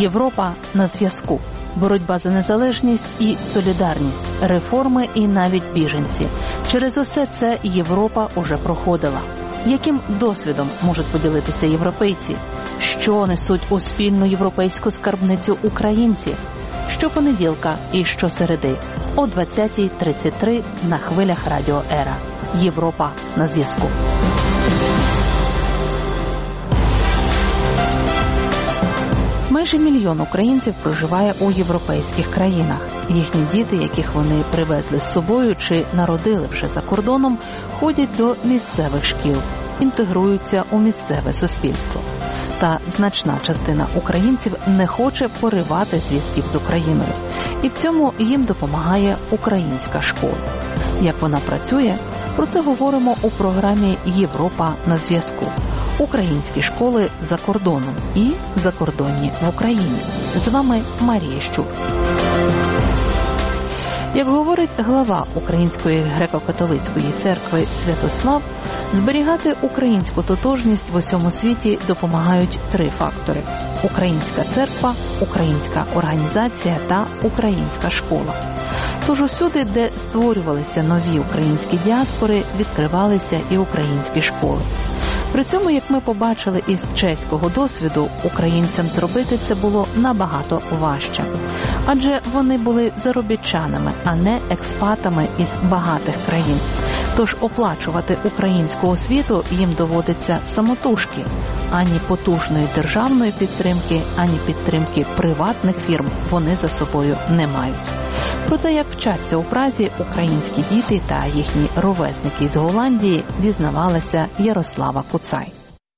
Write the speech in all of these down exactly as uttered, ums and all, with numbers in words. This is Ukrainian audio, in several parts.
Європа на зв'язку. Боротьба за незалежність і солідарність, реформи і навіть біженці. Через усе це Європа уже проходила. Яким досвідом можуть поділитися європейці? Що несуть у спільну європейську скарбницю українці? Щопонеділка і щосереди о двадцятій тридцять три на хвилях Радіо Ера. Європа на зв'язку. Майже мільйон українців проживає у європейських країнах. Їхні діти, яких вони привезли з собою чи народили вже за кордоном, ходять до місцевих шкіл, інтегруються у місцеве суспільство. Та значна частина українців не хоче поривати зв'язків з Україною. І в цьому їм допомагає українська школа. Як вона працює? Про це говоримо у програмі «Європа на зв'язку». Українські школи за кордоном і закордонні в Україні. З вами Марія Щур. Як говорить глава Української греко-католицької церкви Святослав, зберігати українську тотожність в усьому світі допомагають три фактори – українська церква, українська організація та українська школа. Тож усюди, де створювалися нові українські діаспори, відкривалися і українські школи. При цьому, як ми побачили із чеського досвіду, українцям зробити це було набагато важче. Адже вони були заробітчанами, а не експатами із багатих країн. Тож оплачувати українську освіту їм доводиться самотужки. Ані потужної державної підтримки, ані підтримки приватних фірм вони за собою не мають. Про те, як вчаться у Празі українські діти та їхні ровесники з Голландії, дізнавалася Ярослава Куцай.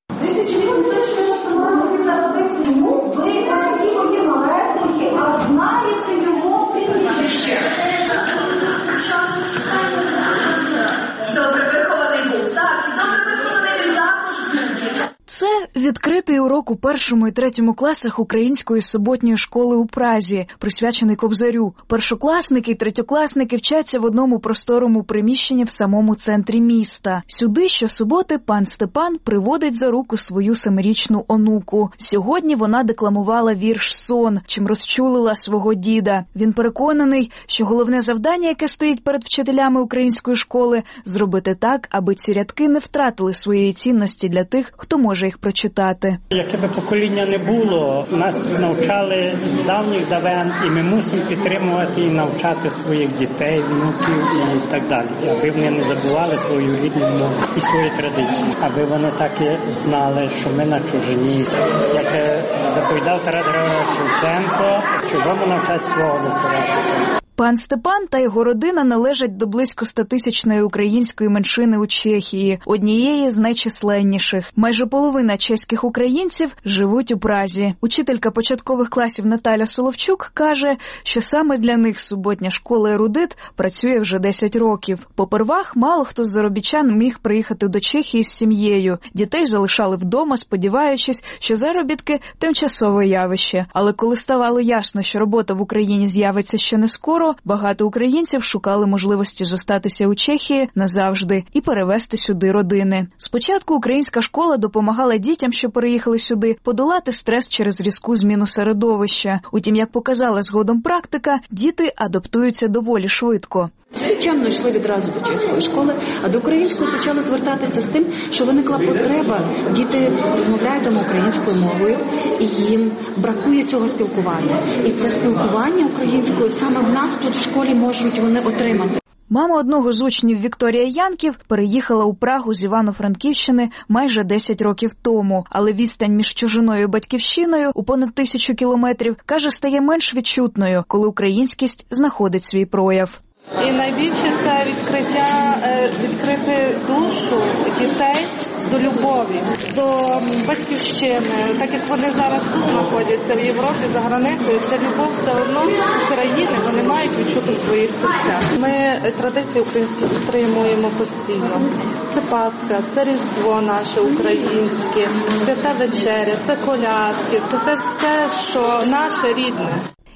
Це відкритий урок у першому і третьому класах української суботньої школи у Празі, присвячений Кобзарю. Першокласники і третьокласники вчаться в одному просторому приміщенні в самому центрі міста. Сюди щосуботи пан Степан приводить за руку свою семирічну онуку. Сьогодні вона декламувала вірш «Сон», чим розчулила свого діда. Він переконаний, що головне завдання, яке стоїть перед вчителями української школи – зробити так, аби ці рядки не втратили своєї цінності для тих, хто може їх прочитати. Яке би покоління не було, нас навчали з давніх давен, і ми мусимо підтримувати і навчати своїх дітей, внуків і так далі, аби вони не забували свою рідну мову і свої традиції, аби вони так і знали, що ми на чужині. Як заповідав Тарас Григорович Шевченко, чужому навчать свого виховати. Пан Степан та його родина належать до близько стотисячної української меншини у Чехії, однієї з найчисленніших. Майже половина чеських українців живуть у Празі. Учителька початкових класів Наталя Соловчук каже, що саме для них суботня школа «Ерудит» працює вже десять років. Попервах мало хто з заробітчан міг приїхати до Чехії з сім'єю. Дітей залишали вдома, сподіваючись, що заробітки – тимчасове явище. Але коли ставало ясно, що робота в Україні з'явиться ще не скоро, багато українців шукали можливості зостатися у Чехії назавжди і перевезти сюди родини. Спочатку українська школа допомагала дітям, що переїхали сюди, подолати стрес через різку зміну середовища. Утім, як показала згодом практика, діти адаптуються доволі швидко. Звичайно, йшли відразу до чеської школи, а до української почали звертатися з тим, що виникла потреба. Діти розмовляють дома українською мовою, і їм бракує цього спілкування. І це спілкування українською саме в нас тут в школі можуть вони отримати. Мама одного з учнів Вікторія Янків переїхала у Прагу з Івано-Франківщини майже десять років тому. Але відстань між чужиною і батьківщиною у понад тисячу кілометрів, каже, стає менш відчутною, коли українськість знаходить свій прояв. І найбільше це відкриття, відкрити душу дітей до любові, до батьківщини. Так як вони зараз тут знаходяться в Європі, за границею, ця любов все одно України вони мають відчути в своїх серцях. Ми традиції українські підтримуємо постійно. Це Пасха, це Різдво наше українське, Свята вечеря, це колядки, це все, що наше рідне.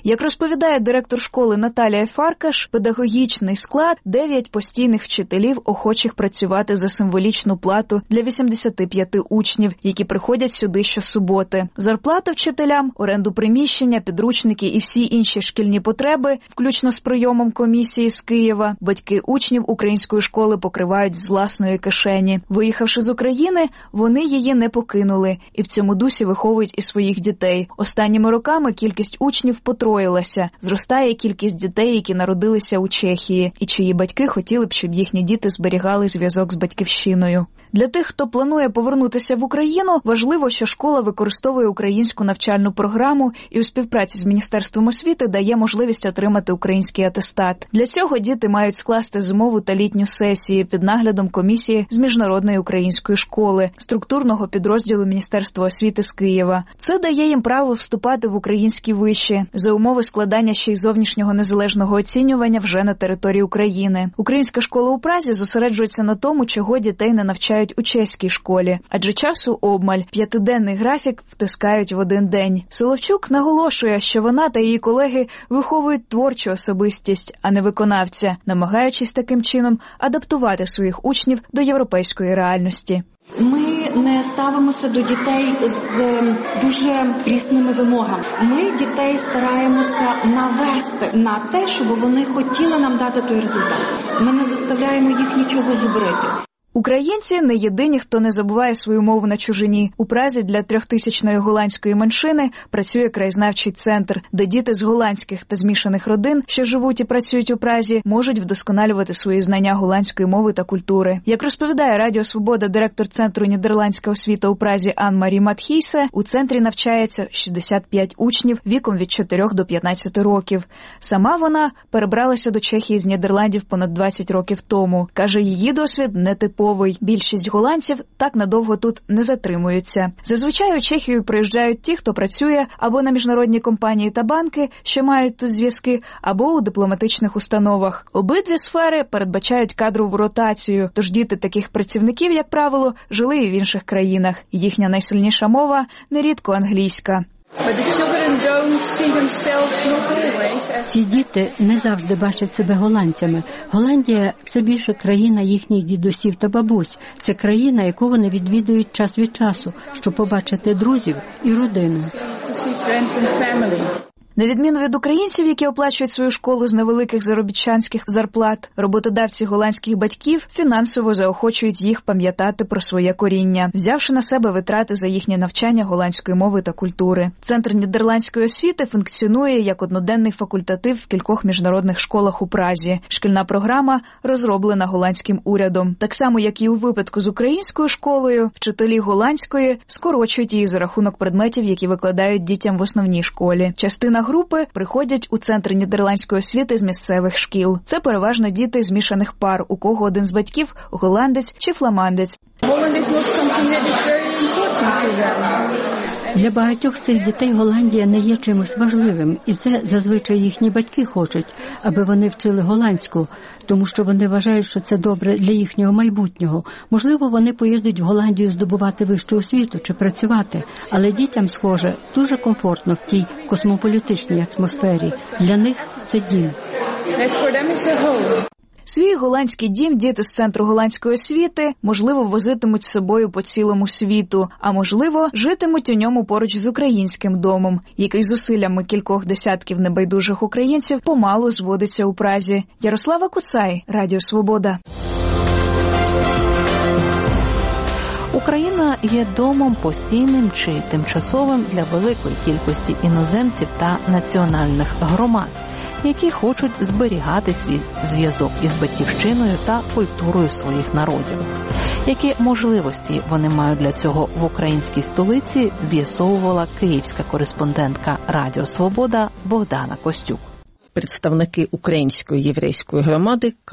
Як розповідає директор школи Наталія Фаркаш, педагогічний склад – дев'ять постійних вчителів, охочих працювати за символічну плату для вісімдесяти п'яти учнів, які приходять сюди щосуботи. Зарплата вчителям, оренду приміщення, підручники і всі інші шкільні потреби, включно з прийомом комісії з Києва, батьки учнів української школи покривають з власної кишені. Виїхавши з України, вони її не покинули і в цьому дусі виховують і своїх дітей. Останніми роками кількість учнів потроїлася. Зростає кількість дітей, які народилися у Чехії і чиї батьки хотіли б, щоб їхні діти зберігали зв'язок з батьківщиною. Для тих, хто планує повернутися в Україну, важливо, що школа використовує українську навчальну програму і у співпраці з Міністерством освіти дає можливість отримати український атестат. Для цього діти мають скласти зимову та літню сесії під наглядом комісії з Міжнародної української школи, структурного підрозділу Міністерства освіти з Києва. Це дає їм право вступати в українські виші за умови складання ще й зовнішнього незалежного оцінювання вже на території України. Українська школа у Празі зосереджується на тому, чого дітей не навчають у чеській школі, адже часу обмаль, п'ятиденний графік втискають в один день. Соловчук наголошує, що вона та її колеги виховують творчу особистість, а не виконавця, намагаючись таким чином адаптувати своїх учнів до європейської реальності. Ми не ставимося до дітей з дуже різними вимогами. Ми дітей стараємося навести на те, щоб вони хотіли нам дати той результат. Ми не заставляємо їх нічого зубрити. Українці не єдині, хто не забуває свою мову на чужині. У Празі для трьохтисячної голландської меншини працює краєзнавчий центр, де діти з голландських та змішаних родин, що живуть і працюють у Празі, можуть вдосконалювати свої знання голландської мови та культури. Як розповідає Радіо Свобода директор Центру «Нідерландська освіта» у Празі Ан-Марі Матхійсе, у центрі навчається шістдесят п'ять учнів віком від чотирьох до п'ятнадцяти років. Сама вона перебралася до Чехії з Нідерландів понад двадцять років тому. Каже, її досвід нетиповий. Більшість голландців так надовго тут не затримуються. Зазвичай у Чехію приїжджають ті, хто працює або на міжнародні компанії та банки, що мають тут зв'язки, або у дипломатичних установах. Обидві сфери передбачають кадрову ротацію, тож діти таких працівників, як правило, жили і в інших країнах. Їхня найсильніша мова – нерідко англійська. Ці діти не завжди бачать себе голландцями. Голландія – це більше країна їхніх дідусів та бабусь. Це країна, яку вони відвідують час від часу, щоб побачити друзів і родину. На відміну від українців, які оплачують свою школу з невеликих заробітчанських зарплат, роботодавці голландських батьків фінансово заохочують їх пам'ятати про своє коріння, взявши на себе витрати за їхнє навчання голландської мови та культури. Центр нідерландської освіти функціонує як одноденний факультатив в кількох міжнародних школах у Празі. Шкільна програма розроблена голландським урядом. Так само, як і у випадку з українською школою, вчителі голландської скорочують її за рахунок предметів, які викладають дітям в основній школі. Частина групи приходять у Центр нідерландської освіти з місцевих шкіл. Це переважно діти змішаних пар, у кого один з батьків – голландець чи фламандець. Для багатьох цих дітей Голландія не є чимось важливим, і це зазвичай їхні батьки хочуть, аби вони вчили голландську, тому що вони вважають, що це добре для їхнього майбутнього. Можливо, вони поїдуть в Голландію здобувати вищу освіту чи працювати, але дітям, схоже, дуже комфортно в тій космополітичній атмосфері. Для них це дім. Свій голландський дім діти з Центру голландської освіти, можливо, возитимуть з собою по цілому світу, а можливо, житимуть у ньому поруч з українським домом, який зусиллями кількох десятків небайдужих українців помалу зводиться у Празі. Ярослава Куцай, Радіо Свобода. Україна є домом постійним чи тимчасовим для великої кількості іноземців та національних громад, які хочуть зберігати свій зв'язок із батьківщиною та культурою своїх народів. Які можливості вони мають для цього в українській столиці, з'ясовувала київська кореспондентка Радіо Свобода Богдана Костюк. Представники української єврейської громади кажуть,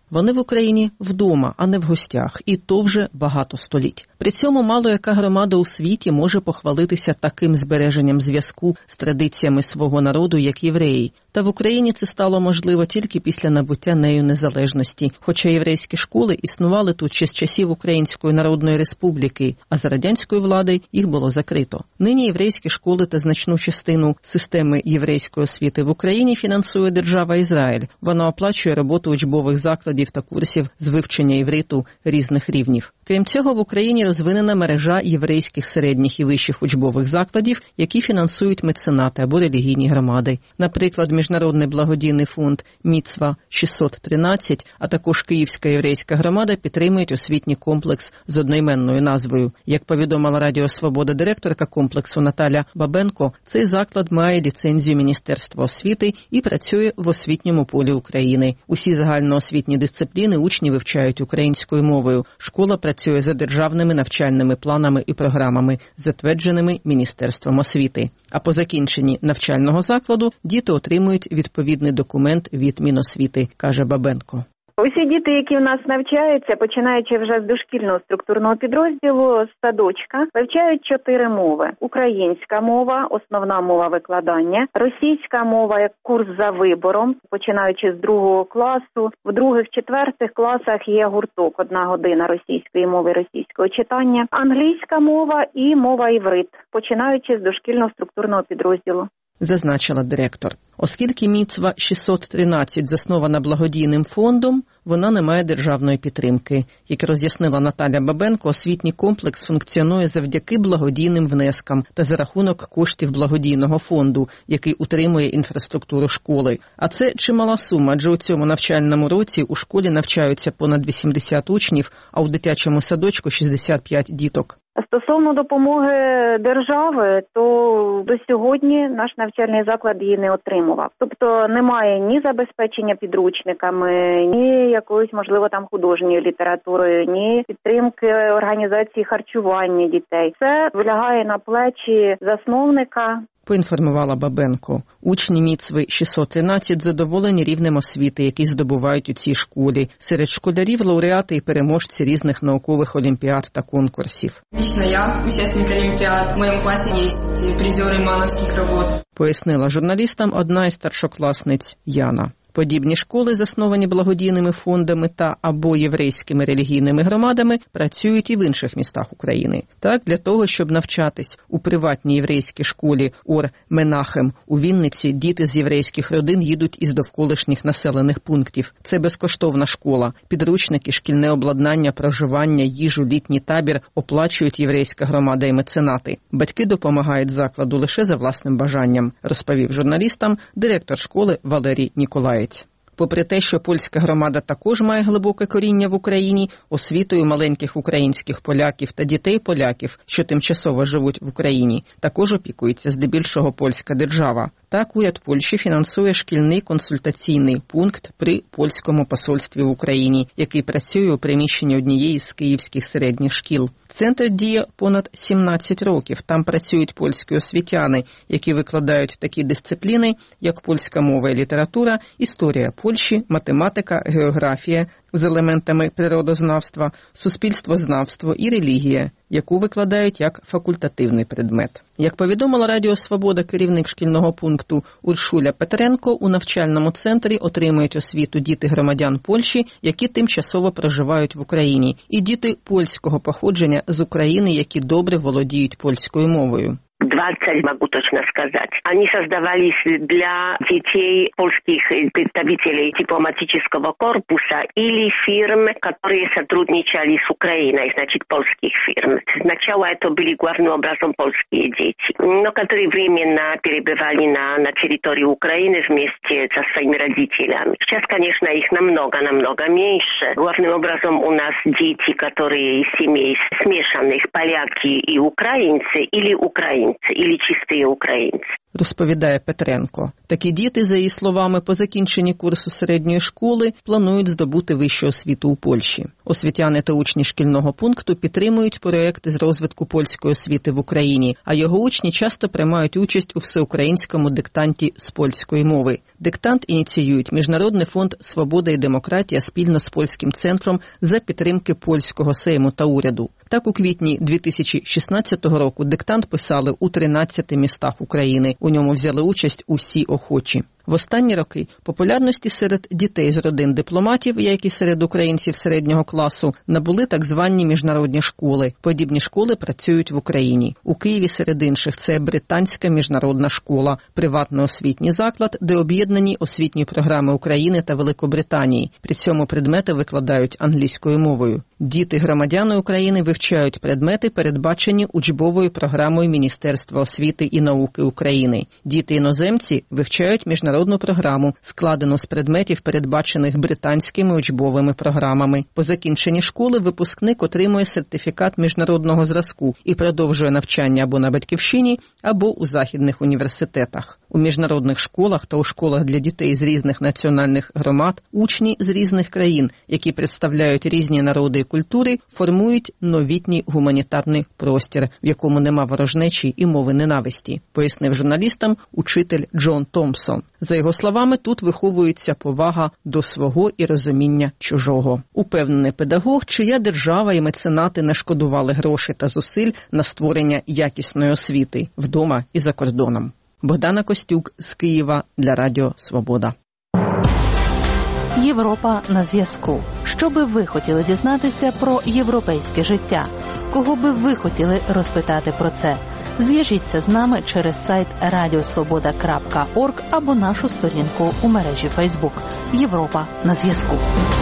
Вони в Україні вдома, а не в гостях, і то вже багато століть. При цьому мало яка громада у світі може похвалитися таким збереженням зв'язку з традиціями свого народу, як євреї. Та в Україні це стало можливо тільки після набуття нею незалежності, хоча єврейські школи існували тут ще з часів Української Народної Республіки, а за радянської влади їх було закрито. Нині єврейські школи та значну частину системи єврейської освіти в Україні фінансує держава Ізраїль. Вона оплачує роботу учбових закладів та курсів з вивчення івриту різних рівнів. Крім цього, в Україні розвинена мережа єврейських середніх і вищих учбових закладів, які фінансують меценати або релігійні громади. Наприклад, Міжнародний благодійний фонд «Міцва шістсот тринадцять», а також Київська єврейська громада підтримують освітній комплекс з одноіменною назвою. Як повідомила Радіо Свобода директорка комплексу Наталя Бабенко, цей заклад має ліцензію Міністерства освіти і працює в освітньому полі України. Усі загальноосвітні дисципліни учні вивчають українською мовою. Школа працює за державними навчальними планами і програмами, затвердженими Міністерством освіти. А по закінченні навчального закладу діти отримують відповідний документ від Міносвіти, каже Бабенко. Усі діти, які в нас навчаються, починаючи вже з дошкільного структурного підрозділу, з садочка, вивчають чотири мови. Українська мова – основна мова викладання, російська мова – як курс за вибором, починаючи з другого класу. В других, четвертих класах є гурток, одна година російської мови, російського читання, англійська мова і мова іврит, починаючи з дошкільного структурного підрозділу. Зазначила директор. Оскільки «Міцва шістсот тринадцять» заснована благодійним фондом, вона не має державної підтримки. Як роз'яснила Наталя Бабенко, освітній комплекс функціонує завдяки благодійним внескам та за рахунок коштів благодійного фонду, який утримує інфраструктуру школи. А це чимала сума, адже у цьому навчальному році у школі навчаються понад вісімдесят учнів, а у дитячому садочку шістдесят п'ять діток. Стосовно допомоги держави, то до сьогодні наш навчальний заклад її не отримував. Тобто немає ні забезпечення підручниками, ні якоюсь, можливо, там художньою літературою, ні підтримки організації харчування дітей. Це влягає на плечі засновника. Поінформувала Бабенко. Учні «Міцви шістсот тринадцять» задоволені рівнем освіти, який здобувають у цій школі. Серед школярів – лауреати і переможці різних наукових олімпіад та конкурсів. Лично я учасник олімпіад. В моєму класі є призери мановських робот. Пояснила журналістам одна із старшокласниць Яна. Подібні школи, засновані благодійними фондами та або єврейськими релігійними громадами, працюють і в інших містах України. Так, для того, щоб навчатись у приватній єврейській школі Ор Менахем у Вінниці, діти з єврейських родин їдуть із довколишніх населених пунктів. Це безкоштовна школа. Підручники, шкільне обладнання, проживання, їжу, літній табір оплачують єврейська громада і меценати. Батьки допомагають закладу лише за власним бажанням, розповів журналістам директор школи Валерій Ніколаєць. Попри те, що польська громада також має глибоке коріння в Україні, освітою маленьких українських поляків та дітей поляків, що тимчасово живуть в Україні, також опікується здебільшого польська держава. Так, уряд Польщі фінансує шкільний консультаційний пункт при польському посольстві в Україні, який працює у приміщенні однієї з київських середніх шкіл. Центр діє понад сімнадцять років. Там працюють польські освітяни, які викладають такі дисципліни, як польська мова і література, історія Польщі, математика, географія з елементами природознавства, суспільствознавство і релігія, яку викладають як факультативний предмет. Як повідомила Радіо Свобода керівник шкільного пункту Уршуля Петренко, у навчальному центрі отримують освіту діти громадян Польщі, які тимчасово проживають в Україні, і діти польського походження з України, які добре володіють польською мовою. двадцать, могу точно сказать. Они создавались для детей польских представителей дипломатического корпуса или фирм, которые сотрудничали с Украиной, значит, польских фирм. Сначала это были главным образом польские дети, но которые временно перебывали на, на территории Украины вместе со своими родителями. Сейчас, конечно, их намного-намного меньше. Главным образом у нас дети, которые из семей смешанных, поляки и украинцы или украинцы. Или чистые українці. розповідає Петренко. Такі діти, за її словами, по закінченні курсу середньої школи планують здобути вищу освіту у Польщі. Освітяни та учні шкільного пункту підтримують проєкт з розвитку польської освіти в Україні, а його учні часто приймають участь у всеукраїнському диктанті з польської мови. Диктант ініціюють Міжнародний фонд «Свобода і демократія» спільно з Польським центром за підтримки польського Сейму та уряду. Так, у квітні дві тисячі шістнадцятого року диктант писали у тринадцяти містах України. У ньому взяли участь усі охочі. В останні роки популярності серед дітей з родин дипломатів, як і серед українців середнього класу, набули так звані міжнародні школи. Подібні школи працюють в Україні. У Києві серед інших це Британська міжнародна школа, приватний освітній заклад, де об'єднані освітні програми України та Великобританії. При цьому предмети викладають англійською мовою. Діти-громадяни України вивчають предмети, передбачені учбовою програмою Міністерства освіти і науки України. Діти-іноземці вивчають міжнародну програму, складену з предметів, передбачених британськими учбовими програмами. По закінченні школи випускник отримує сертифікат міжнародного зразку і продовжує навчання або на батьківщині, або у західних університетах. У міжнародних школах та у школах для дітей з різних національних громад учні з різних країн, які представляють різні народи і культури, формують новітній гуманітарний простір, в якому нема ворожнечі і мови ненависті, пояснив журналістам учитель Джон Томпсон. За його словами, тут виховується повага до свого і розуміння чужого. Упевнений педагог, чия держава і меценати не шкодували грошей та зусиль на створення якісної освіти вдома і за кордоном. Богдана Костюк з Києва для Радіо Свобода. Європа на зв'язку. Що би ви хотіли дізнатися про європейське життя? Кого би ви хотіли розпитати про це? Зв'яжіться з нами через сайт радіосвобода крапка орг або нашу сторінку у мережі Фейсбук. Європа на зв'язку.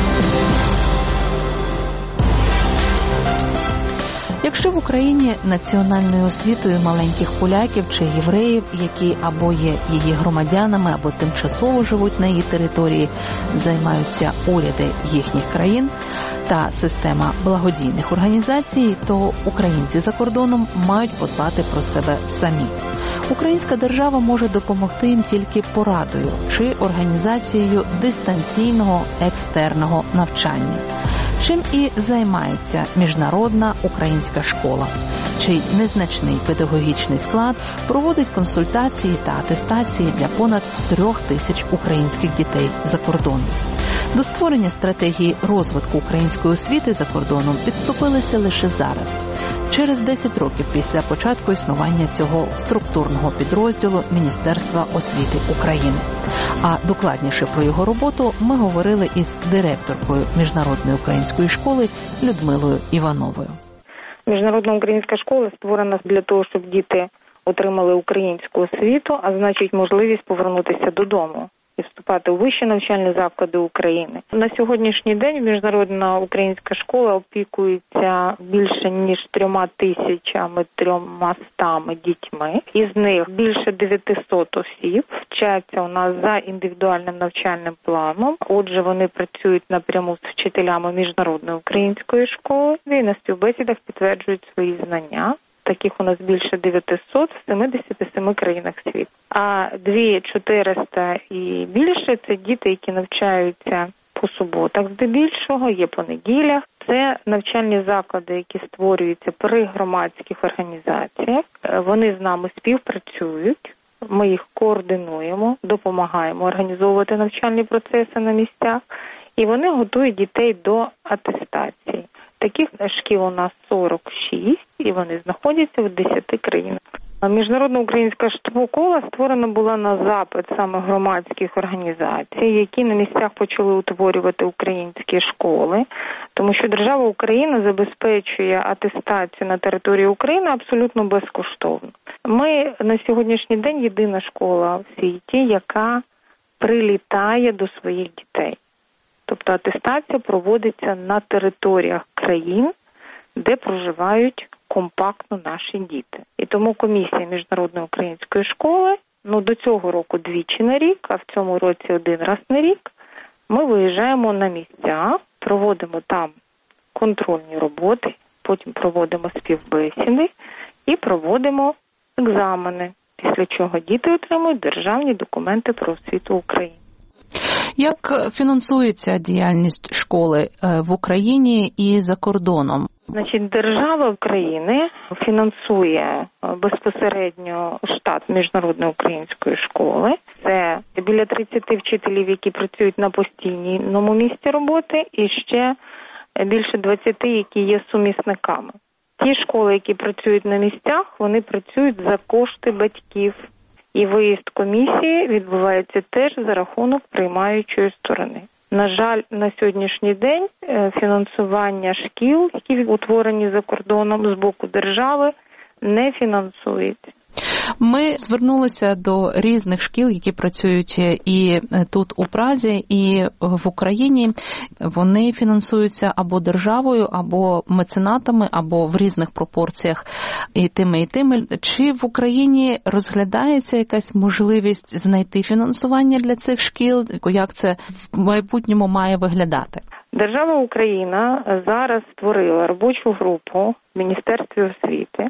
Якщо в Україні національною освітою маленьких поляків чи євреїв, які або є її громадянами, або тимчасово живуть на її території, займаються уряди їхніх країн та система благодійних організацій, то українці за кордоном мають подбати про себе самі. Українська держава може допомогти їм тільки порадою чи організацією дистанційного екстерного навчання. Чим і займається міжнародна українська школа, чий незначний педагогічний склад проводить консультації та атестації для понад трьох тисяч українських дітей за кордоном. До створення стратегії розвитку української освіти за кордоном підступилися лише зараз, через десять років після початку існування цього структурного підрозділу Міністерства освіти України. А докладніше про його роботу ми говорили із директоркою Міжнародної української школи Людмилою Івановою. Міжнародна українська школа створена для того, щоб діти отримали українську освіту, а значить можливість повернутися додому і вступати у вищі навчальні заклади України. На сьогоднішній день Міжнародна українська школа опікується більше ніж трьома тисячами трьомастами дітьми. Із них більше дев'ятисот осіб вчаться у нас за індивідуальним навчальним планом. Отже, вони працюють напряму з вчителями Міжнародної української школи і на співбесідах підтверджують свої знання. Таких у нас більше дев'ятисот в сімдесяти семи країнах світу. А дві тисячі чотириста і більше – це діти, які навчаються по суботах здебільшого, є по неділях. Це навчальні заклади, які створюються при громадських організаціях. Вони з нами співпрацюють, ми їх координуємо, допомагаємо організовувати навчальні процеси на місцях, і вони готують дітей до атестації. Таких шкіл у нас сорок шість, і вони знаходяться в десяти країнах. Міжнародна українська школа створена була на запит саме громадських організацій, які на місцях почали утворювати українські школи, тому що держава Україна забезпечує атестацію на території України абсолютно безкоштовно. Ми на сьогоднішній день єдина школа в світі, яка прилітає до своїх дітей. Тобто атестація проводиться на територіях країн, де проживають компактно наші діти. І тому комісія Міжнародної української школи, ну до цього року двічі на рік, а в цьому році один раз на рік, ми виїжджаємо на місця, проводимо там контрольні роботи, потім проводимо співбесіди і проводимо екзамени після чого діти отримують державні документи про освіту України. Як фінансується діяльність школи в Україні і за кордоном? Значить, держава України фінансує безпосередньо штат Міжнародної української школи. Це біля тридцяти вчителів, які працюють на постійному місці роботи, і ще більше двадцяти, які є сумісниками. Ті школи, які працюють на місцях, вони працюють за кошти батьків. І виїзд комісії відбувається теж за рахунок приймаючої сторони. На жаль, на сьогоднішній день фінансування шкіл, які утворені за кордоном з боку держави, не фінансується. Ми звернулися до різних шкіл, які працюють і тут у Празі, і в Україні. Вони фінансуються або державою, або меценатами, або в різних пропорціях і тими, і тими. Чи в Україні розглядається якась можливість знайти фінансування для цих шкіл? Як це в майбутньому має виглядати? Держава Україна зараз створила робочу групу в Міністерстві освіти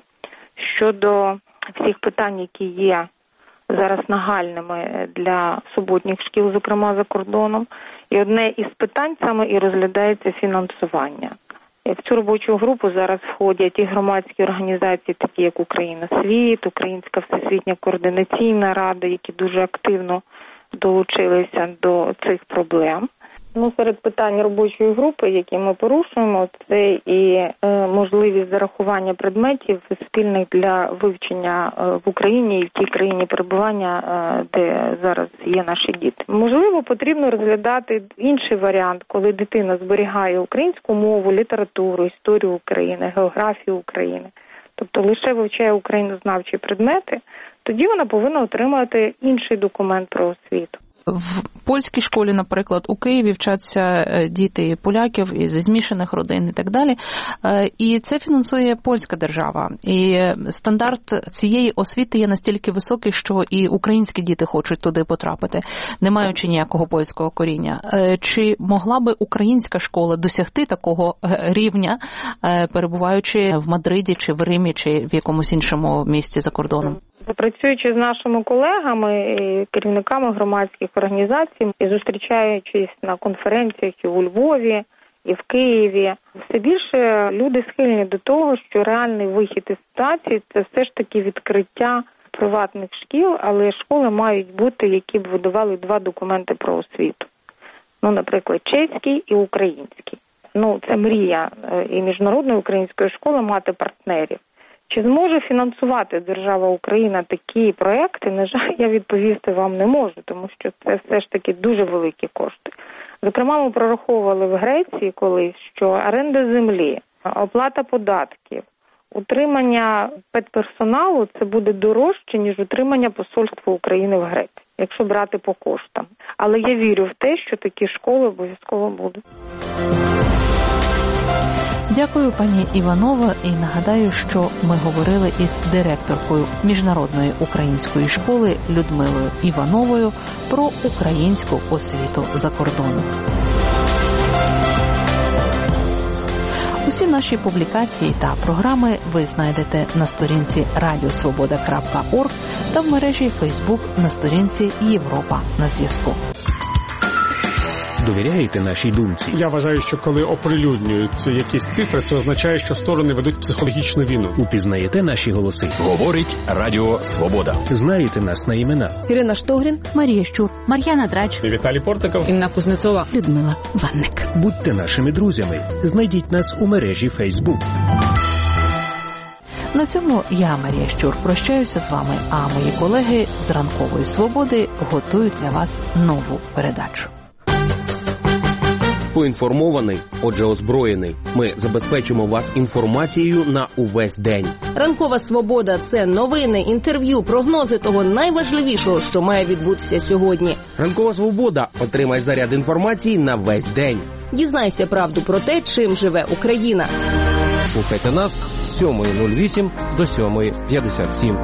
щодо всіх питань, які є зараз нагальними для суботніх шкіл, зокрема за кордоном. І одне із питань саме і розглядається фінансування. В цю робочу групу зараз входять і громадські організації, такі як Україна Світ, Українська Всесвітня Координаційна Рада, які дуже активно долучилися до цих проблем. Ну, серед питань робочої групи, які ми порушуємо, це і е, можливість зарахування предметів спільних для вивчення е, в Україні і в тій країні перебування, е, де зараз є наші діти. Можливо, потрібно розглядати інший варіант, коли дитина зберігає українську мову, літературу, історію України, географію України, тобто лише вивчає українознавчі предмети, тоді вона повинна отримати інший документ про освіту. В польській школі, наприклад, у Києві вчаться діти поляків із змішаних родин і так далі. І це фінансує польська держава. І стандарт цієї освіти є настільки високий, що і українські діти хочуть туди потрапити, не маючи ніякого польського коріння. Чи могла би українська школа досягти такого рівня, перебуваючи в Мадриді, чи в Римі, чи в якомусь іншому місті за кордоном? Працюючи з нашими колегами і керівниками громадських організацій, і зустрічаючись на конференціях і у Львові, і в Києві, все більше люди схильні до того, що реальний вихід із ситуації – це все ж таки відкриття приватних шкіл, але школи мають бути, які б видавали два документи про освіту. Ну, наприклад, чеський і український. Ну, це мрія і міжнародної української школи мати партнерів. Чи зможе фінансувати держава Україна такі проекти, на жаль, я відповісти вам не можу, тому що це все ж таки дуже великі кошти. Зокрема, ми прораховували в Греції колись, що оренда землі, оплата податків, утримання педперсоналу – це буде дорожче, ніж утримання посольства України в Греції, якщо брати по коштам. Але я вірю в те, що такі школи обов'язково будуть. Дякую, пані Іванова, і нагадаю, що ми говорили із директоркою Міжнародної української школи Людмилою Івановою про українську освіту за кордоном. Усі наші публікації та програми ви знайдете на сторінці радіосвобода крапка орг та в мережі Фейсбук на сторінці Європа на зв'язку. Довіряєте нашій думці? Я вважаю, що коли оприлюднюються якісь цифри, це означає, що сторони ведуть психологічну війну. Упізнаєте наші голоси? Говорить Радіо Свобода. Знаєте нас на імена? Ірина Штогрін, Марія Щур, Мар'яна Драч, Віталій Портиков, Інна Кузнецова, Людмила Ванник. Будьте нашими друзями. Знайдіть нас у мережі Фейсбук. На цьому я, Марія Щур, прощаюся з вами, а мої колеги з Ранкової Свободи готують для вас нову передачу. Поінформований, отже озброєний. Ми забезпечимо вас інформацією на увесь день. Ранкова Свобода – це новини, інтерв'ю, прогнози того найважливішого, що має відбутися сьогодні. Ранкова Свобода – отримай заряд інформації на весь день. Дізнайся правду про те, чим живе Україна. Слухайте нас з сьомої нуль вісім до сьомої п'ятдесят сім.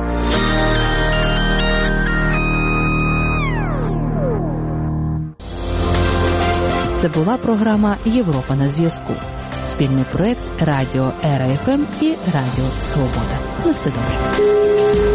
Це була програма «Європа на зв'язку». Спільний проект Радіо Ера еф ем і Радіо Свобода. На все добре.